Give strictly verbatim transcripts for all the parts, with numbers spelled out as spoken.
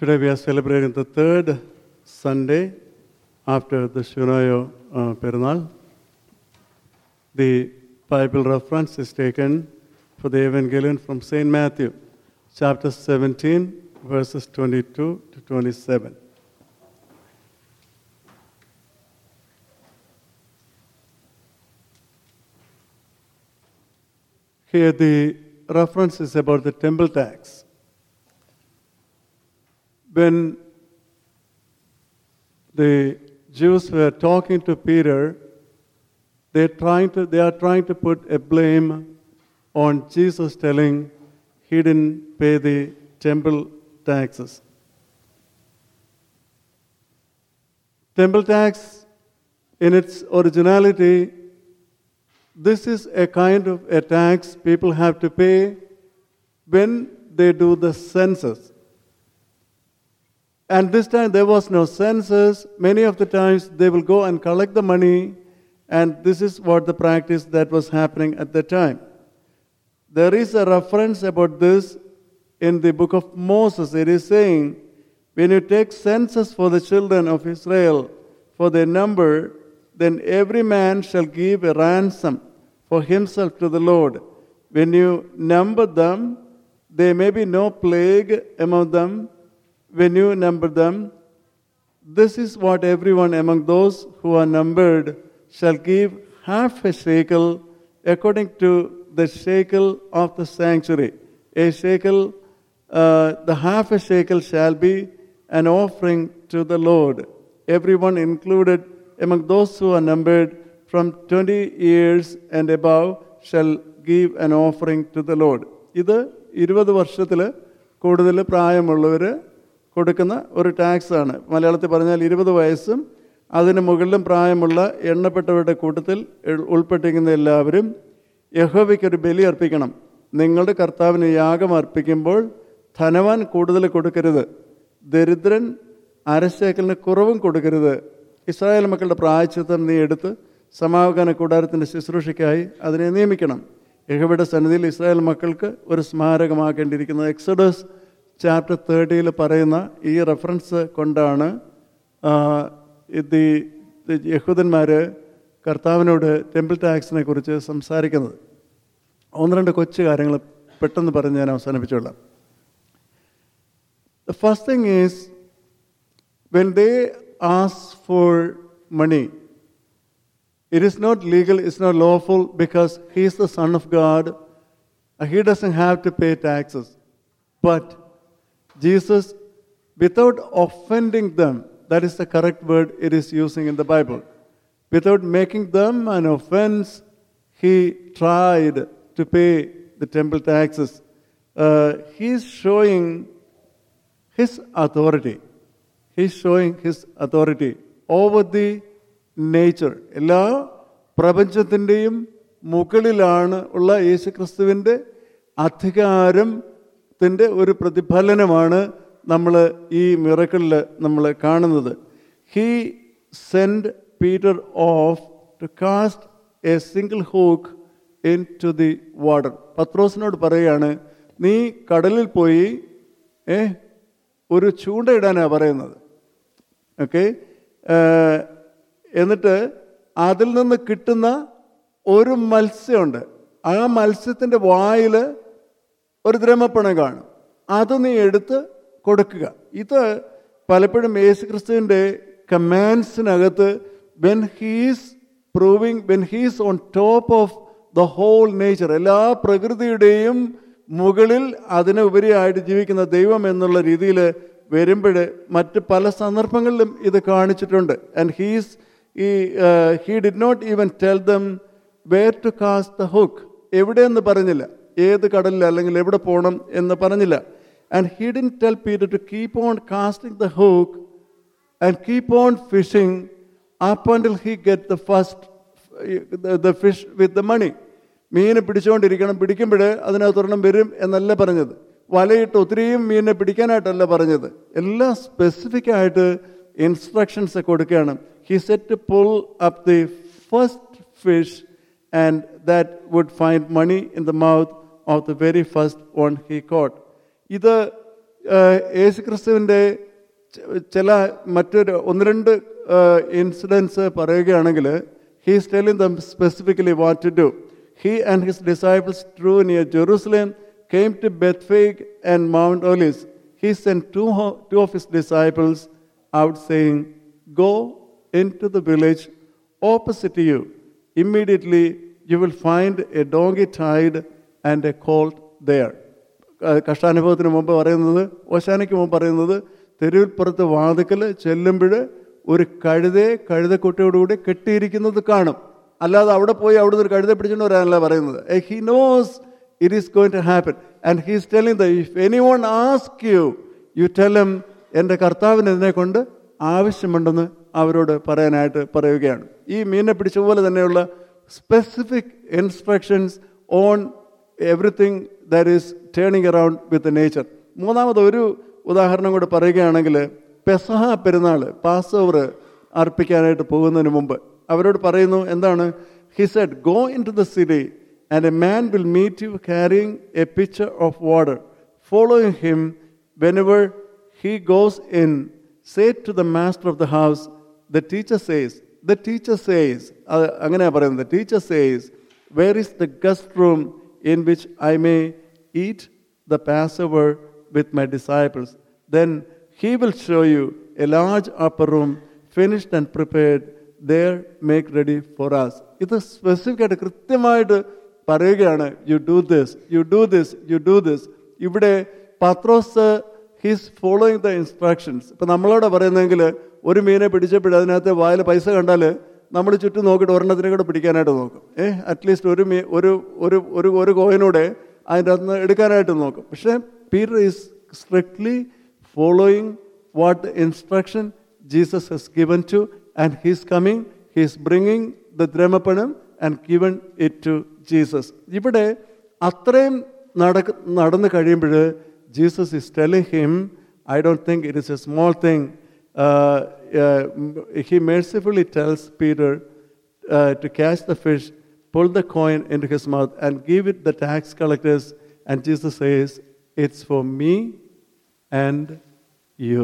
Today we are celebrating the third Sunday after the Shunayo uh, Perunal. The Bible reference is taken for the Evangelion from Saint Matthew, chapter seventeen, verses twenty-two to twenty-seven. Here the reference is about the temple tax. When the Jews were talking to Peter, they're trying to, they are trying to put a blame on Jesus, telling he didn't pay the temple taxes. Temple tax, in its originality, this is a kind of a tax people have to pay when they do the census. And this time there was no census. Many of the times they will go and collect the money, and this is what the practice that was happening at the time. There is a reference about this in the book of Moses. It is saying, when you take census for the children of Israel, for their number, then every man shall give a ransom for himself to the Lord. When you number them, there may be no plague among them. When you number them, this is what everyone among those who are numbered shall give half a shekel according to the shekel of the sanctuary. A shekel, uh, the half a shekel shall be an offering to the Lord. Everyone included among those who are numbered from twenty years and above shall give an offering to the Lord. ഇത് ഇരുപത് വർഷത്തിൽ കൂടുതൽ പ്രായമുള്ളവർ കൊടുക്കുന്ന ഒരു tax ആണ്. മലയാളത്തിൽ പറഞ്ഞാൽ ഇരുപത് വയസ്സും അതിന് മുകളിലും പ്രായമുള്ള എണ്ണപ്പെട്ടവരുടെ കൂട്ടത്തിൽ ഉൾപ്പെട്ടിരിക്കുന്ന എല്ലാവരും യഹോവയ്ക്കൊരു ബലി അർപ്പിക്കണം. നിങ്ങളുടെ കർത്താവിന് യാഗം അർപ്പിക്കുമ്പോൾ ധനവാൻ കൂടുതൽ കൊടുക്കരുത്, ദരിദ്രൻ അരശേക്കലിന് കുറവും കൊടുക്കരുത്. ഇസ്രായേൽ മക്കളുടെ പ്രായശ്ചിത്തം നീ എടുത്ത് സമാഗമന കൂടാരത്തിൻ്റെ ശുശ്രൂഷയ്ക്കായി അതിനെ നിയമിക്കണം. യഹോവയുടെ സന്നിധിയിൽ ഇസ്രായേൽ മക്കൾക്ക് ഒരു സ്മാരകമാക്കേണ്ടിയിരിക്കുന്നത്. എക്സോഡസ് ചാപ്റ്റർ തേർട്ടിയിൽ പറയുന്ന ഈ റെഫറൻസ് കൊണ്ടാണ് ഇത് യഹൂദന്മാർ കർത്താവിനോട് ടെമ്പിൾ ടാക്സിനെ കുറിച്ച് സംസാരിക്കുന്നത്. ഒന്ന് രണ്ട് കൊച്ചു കാര്യങ്ങൾ പെട്ടെന്ന് പറഞ്ഞ് ഞാൻ അവസാനിപ്പിച്ചോളാം. The first thing is, when they ask for money, it is not legal, it's not lawful, because he is the Son of God. He doesn't have to pay taxes. But Jesus, without offending them, that is the correct word it is using in the Bible, without making them an offense, he tried to pay the temple taxes. Uh, he is showing his authority. He is showing his authority over the nature. എല്ലാ പ്രപഞ്ചത്തിൻ്റെയും മുകളിലാണ് ഉള്ള യേശുക്രിസ്തുവിൻ്റെ അധികാരത്തിൻ്റെ ഒരു പ്രതിഫലനമാണ് നമ്മൾ ഈ മിറക്കിളിൽ നമ്മൾ കാണുന്നത്. He send Peter off to cast a single hook into the water. പത്രോസിനോട് പറയുകയാണ്, നീ കടലിൽ പോയി ഏ ഒരു ചൂണ്ടയിടാനാണ് പറയുന്നത്. ഓക്കെ, എന്നിട്ട് അതിൽ നിന്ന് കിട്ടുന്ന ഒരു മത്സ്യമുണ്ട്, ആ മത്സ്യത്തിൻ്റെ വായിൽ ഒരു ദ്രമപ്പണം കാണും, അത് നീ എടുത്ത് കൊടുക്കുക. ഇത് പലപ്പോഴും യേശുക്രിസ്തുവിൻ്റെ കമാൻഡ്സിനകത്ത് when he's proving when he's on top of the whole nature, എല്ലാ പ്രകൃതിയുടെയും മുകളിൽ അതിന് ഉപരിയായിട്ട് ജീവിക്കുന്ന ദൈവം എന്നുള്ള രീതിയിൽ വരുമ്പോൾ മറ്റ് പല സന്ദർഭങ്ങളിലും ഇത് കാണിച്ചിട്ടുണ്ട്. ആൻഡ് ഹീസ് ഈ he did not even tell them where to cast the hook, എവിടെയെന്ന് പറഞ്ഞില്ല, ഏത് കടലിൽ അല്ലെങ്കിൽ എവിടെ പോകണം എന്ന് പറഞ്ഞില്ല. And he didn't tell Peter to keep on casting the hook and keep on fishing up until he get the first the fish with the money. മീനെ പിടിച്ചുകൊണ്ടിരിക്കണം, പിടിക്കുമ്പോൾ അതിനകത്തൊരെണ്ണം വരും എന്നല്ല പറഞ്ഞത്. വലയിട്ട് ഒത്തിരിയും മീനിനെ പിടിക്കാനായിട്ടല്ല പറഞ്ഞത്. എല്ലാം സ്പെസിഫിക് ആയിട്ട് ഇൻസ്ട്രക്ഷൻസ് കൊടുക്കുകയാണ്. He said to pull up the first fish and that would find money in the mouth of the very first one he caught. ഇത് യേശുക്രിസ്തുവിൻ്റെ ചില മറ്റൊരു ഒന്ന് രണ്ട് ഇൻസിഡൻസ് പറയുകയാണെങ്കിൽ, he is telling them specifically what to do. He and his disciples drew near Jerusalem, came to Bethphage and Mount Olives. He sent two, two of his disciples out, saying, "Go into the village opposite to you. Immediately you will find a donkey tied and a colt there." കഷ്ടാനുഭവത്തിന് മുമ്പ് പറയുന്നത്, ഓശാനയ്ക്ക് മുമ്പ് പറയുന്നത്, തെരുവിൽപ്പുറത്ത് വാതിക്കൽ ചെല്ലുമ്പോൾ ഒരു കഴുതയെ കഴുതക്കുട്ടിയോടുകൂടി കെട്ടിയിരിക്കുന്നത് കാണും. അല്ലാതെ അവിടെ പോയി അവിടുന്ന് ഒരു കഴുത പിടിച്ചുകൊണ്ട് വരാനല്ല പറയുന്നത്. He knows it is going to happen and he is telling the if anyone ask you you tell him, എൻ്റെ കർത്താവിന് ഇതിനെ കൊണ്ട് ആവശ്യമുണ്ടെന്ന് അവരോട് പറയാനായിട്ട് പറയുകയാണ്. ഈ മീനെ പിടിച്ച പോലെ തന്നെയുള്ള specific instructions on everything that is turning around with nature. മൂന്നാമത് ഒരു ഉദാഹരണം കൂടെ പറയുകയാണെങ്കിൽ, പെസഹ പെരുന്നാൾ, പാസ് ഓവർ അർപ്പിക്കാനായിട്ട് പോകുന്നതിന് മുമ്പ് അവരോട് പറയുന്നു എന്താണ്? He said, "go into the city and a man will meet you carrying a pitcher of water. Following him whenever he goes in. Say to the master of the house, the teacher says the teacher says അത് അങ്ങനെയാണ് പറയുന്നത്. Teacher says, where is the guest room in which I may eat the Passover with my disciples. Then he will show you a large upper room finished and prepared. There make ready for us." ഇത് സ്പെസിഫിക്കായിട്ട് കൃത്യമായിട്ട് പറയുകയാണ്. You do this, you do this, you do this. ഇവിടെ പത്രോസ് he's following the instructions. ഇപ്പം നമ്മളോട് പറയുന്നെങ്കിൽ ഒരു മീനെ പിടിച്ചപ്പോൾ അതിനകത്ത് വായിൽ പൈസ കണ്ടാൽ നമ്മൾ ചുറ്റും നോക്കിയിട്ട് ഒരെണ്ണത്തിനെ കൂടെ പിടിക്കാനായിട്ട് നോക്കും. ഏഹ് അറ്റ്ലീസ്റ്റ് ഒരു മീ ഒരു ഒരു ഒരു ഒരു കോയിനൂടെ അതിൻ്റെ അകത്ത് നിന്ന് എടുക്കാനായിട്ട് നോക്കും. പക്ഷേ Peter is strictly following what the instruction Jesus has given to, and he's coming, he's bringing the dramapanam and given it to Jesus. ഇവിടെ അത്രയും നടക്ക നടന്ന് കഴിയുമ്പോൾ Jesus is telling him, I don't think it is a small thing. Uh, uh, he mercifully tells Peter uh, to catch the fish, pull the coin into his mouth and give it the tax collectors, and Jesus says, "It's for me and you."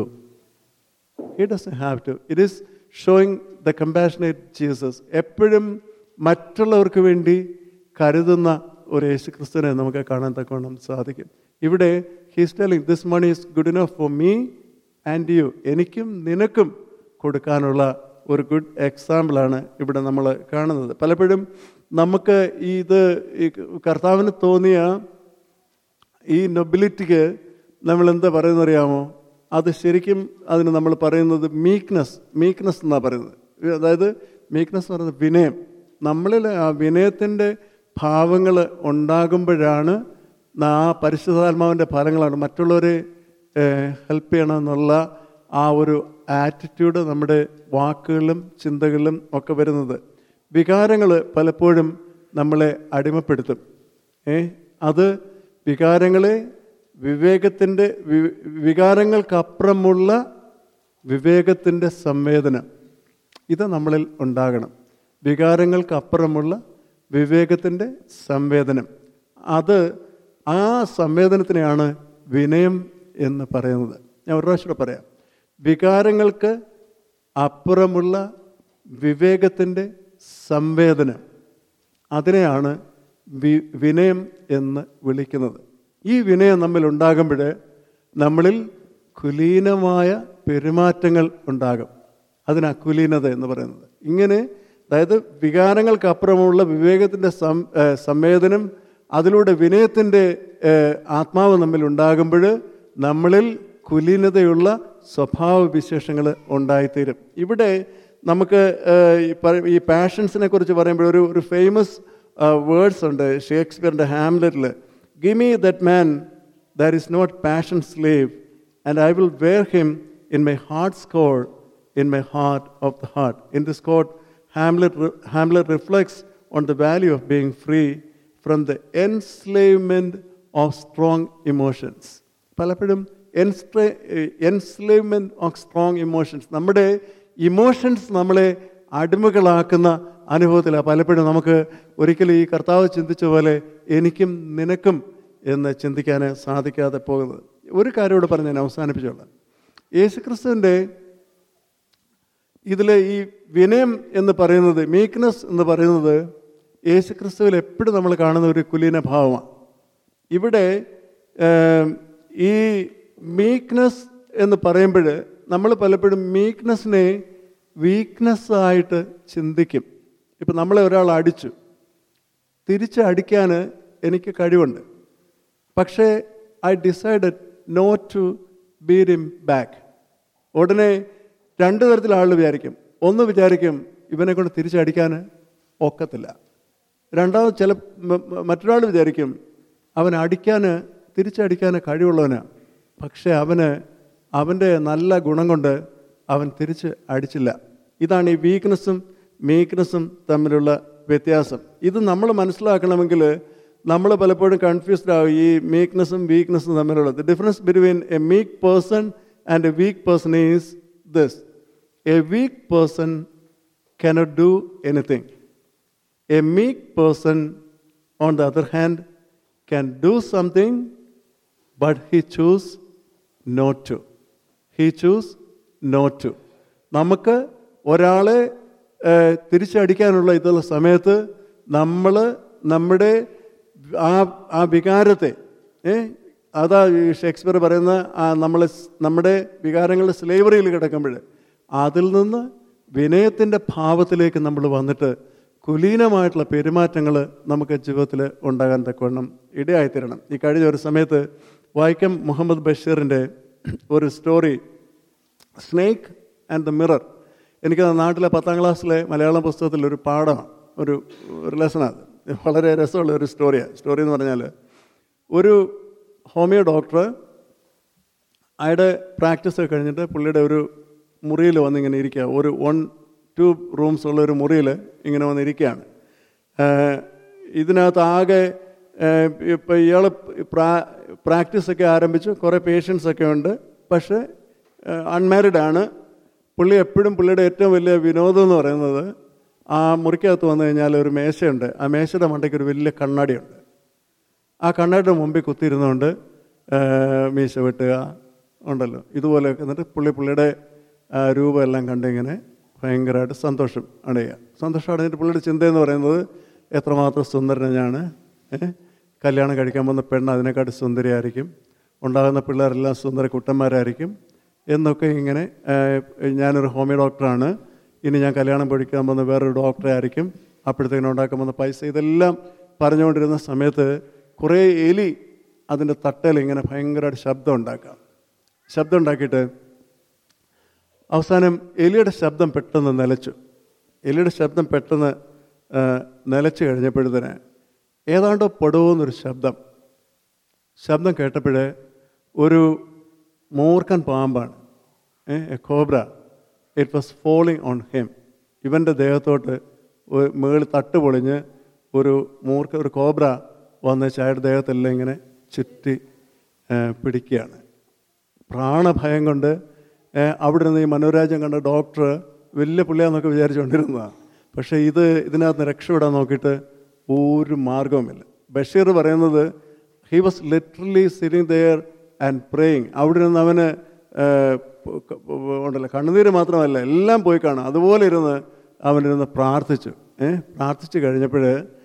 He doesn't have to. It is showing the compassionate Jesus. എപ്പോഴും മറ്റുള്ളവർക്ക് വേണ്ടി കരുതുന്ന ഒരു യേശുക്രിസ്തുവിനെ നമുക്ക് കാണാൻ തക്കവണ്ണം സാധിക്കും. ഇവിടെ he's telling, this money is good enough for me and you. എനിക്കും നിനക്കും കൊടുക്കാനുള്ള ഒരു ഗുഡ് എക്സാമ്പിളാണ് ഇവിടെ നമ്മൾ കാണുന്നത്. പലപ്പോഴും നമുക്ക് ഇത് ഈ കർത്താവിന് തോന്നിയ ഈ നൊബിലിറ്റിക്ക് നമ്മൾ എന്താ പറയുന്നറിയാമോ? അത് ശരിക്കും അതിന് നമ്മൾ പറയുന്നത് മീക്ക്നെസ് മീക്ക്നെസ് എന്നാണ് പറയുന്നത്. അതായത് മീക്ക്നെസ് എന്ന് പറയുന്നത് വിനയം. നമ്മളിൽ ആ വിനയത്തിൻ്റെ ഭാവങ്ങൾ ഉണ്ടാകുമ്പോഴാണ് ആ പരിശുദ്ധാത്മാവിൻ്റെ ഫലങ്ങളാണ് മറ്റുള്ളവരെ ഹെൽപ്പ് ചെയ്യണമെന്നുള്ള ആ ഒരു ആറ്റിറ്റ്യൂഡ് നമ്മുടെ വാക്കുകളിലും ചിന്തകളിലും ഒക്കെ വരുന്നത്. വികാരങ്ങൾ പലപ്പോഴും നമ്മളെ അടിമപ്പെടുത്തും. ഏ അത് വികാരങ്ങളെ വിവേകത്തിൻ്റെ വികാരങ്ങൾക്കപ്പുറമുള്ള വിവേകത്തിൻ്റെ സംവേദനം ഇത് നമ്മളിൽ ഉണ്ടാകണം. വികാരങ്ങൾക്കപ്പുറമുള്ള വിവേകത്തിൻ്റെ സംവേദനം, അത് ആ സംവേദനത്തിനെയാണ് വിനയം എന്ന് പറയുന്നത്. ഞാൻ ഒരു പ്രാവശ്യം പറയാം. വികാരങ്ങൾക്ക് അപ്പുറമുള്ള വിവേകത്തിൻ്റെ സംവേദനം, അതിനെയാണ് വി വിനയം എന്ന് വിളിക്കുന്നത്. ഈ വിനയം നമ്മിൽ ഉണ്ടാകുമ്പോൾ നമ്മളിൽ കുലീനമായ പെരുമാറ്റങ്ങൾ ഉണ്ടാകും. അതിനാ കുലീനത എന്ന് പറയുന്നത്. ഇങ്ങനെ അതായത് വികാരങ്ങൾക്കപ്പുറമുള്ള വിവേകത്തിൻ്റെ സം സംവേദനം, അതിലൂടെ വിനയത്തിൻ്റെ ആത്മാവ് നമ്മിൽ ഉണ്ടാകുമ്പോൾ നമ്മളിൽ കുലീനതയുള്ള സ്വഭാവ വിശേഷങ്ങൾ ഉണ്ടായിത്തീരും. ഇവിടെ നമുക്ക് ഈ പാഷൻസിനെ കുറിച്ച് പറയുമ്പോൾ ഒരു ഒരു ഫേമസ് വേർഡ്സ് ഉണ്ട് ഷേക്സ്പിയറിൻ്റെ ഹാംലെറ്റിൽ. "Give me that man that is not passion slave, and I will wear him in my heart's core, in my heart of the heart." In this quote, Hamlet, Hamlet reflects on the value of being free from the enslavement of strong emotions. പലപ്പോഴും enslavement of strong emotions, നമ്മുടെ emotions നമ്മളെ അടിമകളാക്കുന്ന അനുഭവത്തിലാണ് പലപ്പോഴും നമുക്ക് ഒരിക്കലും ഈ കർത്താവ് ചിന്തിച്ച പോലെ എനിക്കും നിനക്കും എന്ന് ചിന്തിക്കാൻ സാധിക്കാതെ പോകുന്നത്. ഒരു കാര്യം കൂടെ പറഞ്ഞ് ഞാൻ അവസാനിപ്പിച്ചോളാം. യേശുക്രിസ്തുവിൻ്റെ ഇതിലെ ഈ വിനയം എന്ന് പറയുന്നത്, മീക്ക്നെസ് എന്ന് പറയുന്നത് യേശുക്രിസ്തുവിൽ എപ്പോഴും നമ്മൾ കാണുന്ന ഒരു കുലീന ഭാവമാണ്. ഇവിടെ ഈ മീക്ക്നെസ് എന്ന് പറയുമ്പോൾ നമ്മൾ പലപ്പോഴും മീക്ക്നെസ്സിനെ വീക്ക്നെസ് ആയിട്ട് ചിന്തിക്കും. ഇപ്പം നമ്മളെ ഒരാൾ അടിച്ചു, തിരിച്ച് അടിക്കാൻ എനിക്ക് കഴിവുണ്ട്, പക്ഷേ I decided not to beat him back. ഉടനെ രണ്ട് തരത്തിൽ ആളുകൾ വിചാരിക്കും. ഒന്ന് വിചാരിക്കും ഇവനെ കൊണ്ട് തിരിച്ചടിക്കാൻ ഒക്കത്തില്ല. രണ്ടാമത് ചില മറ്റൊരാൾ വിചാരിക്കും അവൻ അടിക്കാൻ തിരിച്ചടിക്കാൻ കഴിവുള്ളവനാണ്, പക്ഷേ അവന് അവൻ്റെ നല്ല ഗുണം കൊണ്ട് അവൻ തിരിച്ച് അടിച്ചില്ല. ഇതാണ് ഈ വീക്ക്നെസ്സും മീക്ക്നെസ്സും തമ്മിലുള്ള വ്യത്യാസം. ഇത് നമ്മൾ മനസ്സിലാക്കണമെങ്കിൽ നമ്മൾ പലപ്പോഴും കൺഫ്യൂസ്ഡ് ആവും ഈ മീക്ക്നെസ്സും വീക്ക്നെസ്സും തമ്മിലുള്ള. The difference between a meek person and a weak person is this: a weak person cannot do anything. A meek person, on the other hand, can do something, but he choose not to. He choose not to. നമുക്ക് ഒരാളെ തിരിച്ചടിക്കാനുള്ള ഇതുള്ള സമയത്ത് നമ്മൾ നമ്മുടെ ആ ആ വികാരത്തെ, അതാ ഷേക്സ്പിയർ പറയുന്ന നമ്മൾ നമ്മുടെ വികാരങ്ങളുടെ സ്ലേവറിയിൽ കിടക്കുമ്പോൾ അതിൽ നിന്ന് വിനയത്തിൻ്റെ ഭാവത്തിലേക്ക് നമ്മൾ വന്നിട്ട് കുലീനമായിട്ടുള്ള പെരുമാറ്റങ്ങൾ നമുക്ക് ജീവിതത്തിൽ ഉണ്ടാകാൻ തക്കവണ്ണം ഇടയായിത്തീരണം. ഈ കഴിഞ്ഞ ഒരു സമയത്ത് വൈക്കം മുഹമ്മദ് ബഷീറിൻ്റെ ഒരു story, snake and the mirror, എനിക്ക് നാട്ടിലെ പത്താം ക്ലാസ്സിലെ മലയാളം പുസ്തകത്തിൽ ഒരു പാഠമാണ്, ഒരു ഒരു ലെസണാണ്. വളരെ രസമുള്ള ഒരു സ്റ്റോറിയാണ്. സ്റ്റോറി എന്ന് പറഞ്ഞാൽ ഒരു ഹോമിയോ ഡോക്ടർ അയാളുടെ പ്രാക്ടീസ് കഴിഞ്ഞിട്ട് പുള്ളിയുടെ ഒരു മുറിയിൽ വന്നിങ്ങനെ ഇരിക്കുക. ഒരു വൺ ടു റൂംസ് ഉള്ള ഒരു മുറിയിൽ ഇങ്ങനെ വന്നിരിക്കുകയാണ്. ഇതിനകത്ത് ആകെ ഇപ്പം ഇയാൾ പ്രാ പ്രാക്ടീസൊക്കെ ആരംഭിച്ചു, കുറേ പേഷ്യൻസൊക്കെ ഉണ്ട്, പക്ഷേ അൺമാരിഡ് ആണ്. പുള്ളി എപ്പോഴും പുള്ളിയുടെ ഏറ്റവും വലിയ വിനോദം എന്ന് പറയുന്നത് ആ മുറിക്കകത്ത് വന്നു കഴിഞ്ഞാൽ ഒരു മേശയുണ്ട്, ആ മേശയുടെ മണ്ടയ്ക്ക് ഒരു വലിയ കണ്ണാടിയുണ്ട്. ആ കണ്ണാടിയുടെ മുമ്പിൽ കുത്തിയിരുന്നുകൊണ്ട് മീശ വെട്ടുക ഉണ്ടല്ലോ, ഇതുപോലെയൊക്കെ. എന്നിട്ട് പുള്ളി പുള്ളിയുടെ രൂപം എല്ലാം കണ്ടിങ്ങനെ ഭയങ്കരമായിട്ട് സന്തോഷം അടയുക. സന്തോഷം അടഞ്ഞിട്ട് പുള്ളിയുടെ ചിന്തയെന്ന് പറയുന്നത് എത്രമാത്രം സുന്ദരനാണ്, കല്യാണം കഴിക്കാൻ പോകുന്ന പെണ്ണ് അതിനെക്കാട്ടി സുന്ദരിയായിരിക്കും, ഉണ്ടാകുന്ന പിള്ളേരെല്ലാം സുന്ദര കുട്ടന്മാരായിരിക്കും എന്നൊക്കെ. ഇങ്ങനെ ഞാനൊരു ഹോമിയോ ഡോക്ടറാണ്, ഇനി ഞാൻ കല്യാണം പഠിക്കാൻ പോകുന്ന വേറൊരു ഡോക്ടറെ ആയിരിക്കും, അപ്പോഴത്തേക്കിനും ഉണ്ടാക്കാൻ പോകുന്ന പൈസ, ഇതെല്ലാം പറഞ്ഞുകൊണ്ടിരുന്ന സമയത്ത് കുറേ എലി അതിൻ്റെ തട്ടയിൽ ഇങ്ങനെ ഭയങ്കരമായിട്ട് ശബ്ദം ഉണ്ടാക്കാം. ശബ്ദം ഉണ്ടാക്കിയിട്ട് അവസാനം എലിയുടെ ശബ്ദം പെട്ടെന്ന് നിലച്ചു. എലിയുടെ ശബ്ദം പെട്ടെന്ന് നിലച്ചു കഴിഞ്ഞപ്പോഴത്തേന് ഏതാണ്ടോ പെടുവെന്നൊരു ശബ്ദം ശബ്ദം കേട്ടപ്പോൾ ഒരു മൂർഖൻ പാമ്പാണ്, a cobra. It was falling on him. ഇവൻ്റെ ദേഹത്തോട്ട് മേളിൽ തട്ട് പൊളിഞ്ഞ് ഒരു മൂർഖ ഒരു കോബ്ര വന്ന് ചായയുടെ ദേഹത്തെല്ലാം ഇങ്ങനെ ചുറ്റി പിടിക്കുകയാണ്. പ്രാണഭയം കൊണ്ട് അവിടെ നിന്ന് ഈ മനോരാജ്യം കണ്ട ഡോക്ടർ വലിയ പുള്ളിയാന്നൊക്കെ വിചാരിച്ചുകൊണ്ടിരുന്നതാണ്. പക്ഷേ ഇത് ഇതിനകത്ത് രക്ഷപ്പെടാൻ നോക്കിയിട്ട് ഒരു മാർഗവുമില്ല. ബഷീർ പറയുന്നത് he was literally sitting there and praying. അവിടെ നിന്ന് അവന് ഉണ്ടല്ലോ കണ്ണുനീര് മാത്രമല്ല എല്ലാം പോയി കാണാം. അതുപോലെ ഇരുന്ന് അവനിരുന്ന് പ്രാർത്ഥിച്ചു. ഏഹ് പ്രാർത്ഥിച്ചു കഴിഞ്ഞപ്പോൾ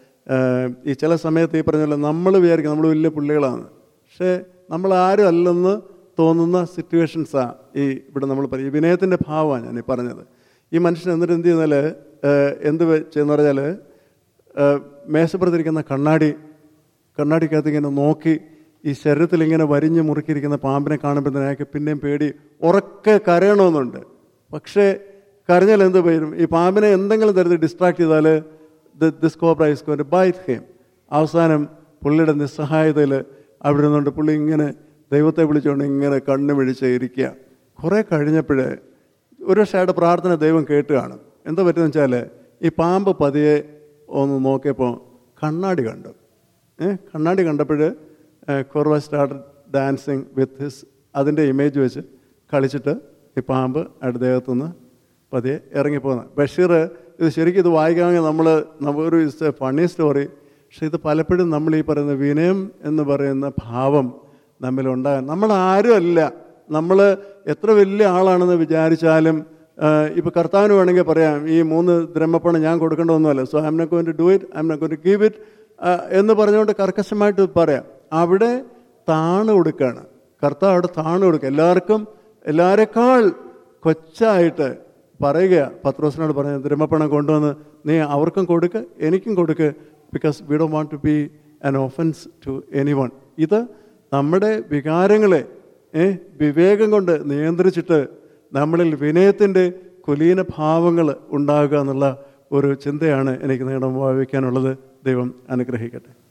ഈ ചില സമയത്ത് ഈ പറഞ്ഞല്ലോ നമ്മൾ വിചാരിക്കും നമ്മൾ വലിയ പുള്ളികളാണ്, പക്ഷേ നമ്മൾ ആരും അല്ലെന്ന് തോന്നുന്ന സിറ്റുവേഷൻസാണ് ഈ ഇവിടെ നമ്മൾ പറയും. ഈ വിനയത്തിൻ്റെ ഭാവമാണ് ഞാൻ ഈ പറഞ്ഞത്. ഈ മനുഷ്യൻ എന്നിട്ട് എന്ത് ചെയ്യുന്നാൽ എന്ത് ചെയ്യുന്ന പറഞ്ഞാൽ മേശപ്പുറത്തിരിക്കുന്ന കണ്ണാടി കണ്ണാടിക്കകത്ത് ഇങ്ങനെ നോക്കി ഈ ശരീരത്തിൽ ഇങ്ങനെ വരിഞ്ഞ് മുറുക്കിയിരിക്കുന്ന പാമ്പിനെ കാണുമ്പോഴത്തേന് അയാൾക്ക് പിന്നെയും പേടി, ഉറക്കെ കരയണമെന്നുണ്ട്. പക്ഷേ കരഞ്ഞാൽ എന്ത് വരും? ഈ പാമ്പിനെ എന്തെങ്കിലും തരത്തിൽ ഡിസ്ട്രാക്ട് ചെയ്താൽ this cobra is going to bite him. അവസാനം പുള്ളിയുടെ നിസ്സഹായതയിൽ അവിടെ നിന്നുകൊണ്ട് പുള്ളി ഇങ്ങനെ ദൈവത്തെ വിളിച്ചുകൊണ്ട് ഇങ്ങനെ കണ്ണ് പിടിച്ച് ഇരിക്കുക. കുറേ കഴിഞ്ഞപ്പോൾ ഒരു പക്ഷേ അയാളുടെ പ്രാർത്ഥന ദൈവം കേട്ട് കാണും. എന്താ പറ്റുമെന്ന് വെച്ചാൽ ഈ പാമ്പ് പതിയെ ഒന്ന് നോക്കിയപ്പോൾ കണ്ണാടി കണ്ടു. ഏഹ് കണ്ണാടി കണ്ടപ്പോൾ cobra start dancing with his അതിൻ്റെ ഇമേജ് വെച്ച് കളിച്ചിട്ട് ഈ പാമ്പ് അയാളുടെ ദേഹത്തുനിന്ന് പതിയെ ഇറങ്ങിപ്പോകുന്നത്. ബഷീർ ഇത് ശരിക്കും ഇത് വായിക്കാമെങ്കിൽ നമ്മൾ ഒരു ഇറ്റ്സ് എ ഫണ്ണി സ്റ്റോറി. പക്ഷെ ഇത് പലപ്പോഴും നമ്മൾ ഈ പറയുന്ന വിനയം എന്ന് പറയുന്ന ഭാവം നമ്മളുണ്ടാകാൻ. നമ്മളാരും അല്ല, നമ്മൾ എത്ര വലിയ ആളാണെന്ന് വിചാരിച്ചാലും ഇപ്പോൾ കർത്താവിന് വേണമെങ്കിൽ പറയാം ഈ മൂന്ന് ദ്രഹ്മപ്പണം ഞാൻ കൊടുക്കേണ്ടതൊന്നുമല്ല, so I'm not going to do it, I'm not going to give it എന്ന് പറഞ്ഞുകൊണ്ട് കർക്കശമായിട്ട് പറയാം. അവിടെ താണ് കൊടുക്കുകയാണ് കർത്താവ്, അവിടെ താണ് കൊടുക്കുക. എല്ലാവർക്കും എല്ലാവരെക്കാൾ കൊച്ചായിട്ട് പറയുക, പത്രോസിനോട് പറഞ്ഞ ദ്രഹ്മപ്പണം കൊണ്ടുവന്ന് നീ അവർക്കും കൊടുക്ക് എനിക്കും കൊടുക്ക്, because we don't want to be an offence to anyone. ഇത് നമ്മുടെ വികാരങ്ങളെ വിവേകം കൊണ്ട് നിയന്ത്രിച്ചിട്ട് നമ്മളിൽ വിനയത്തിൻ്റെ കുലീന ഭാവങ്ങൾ ഉണ്ടാകുക എന്നുള്ള ഒരു ചിന്തയാണ് എനിക്ക് നിങ്ങളുടെ ഭാവിക്കാനുള്ളത്. ദൈവം അനുഗ്രഹിക്കട്ടെ.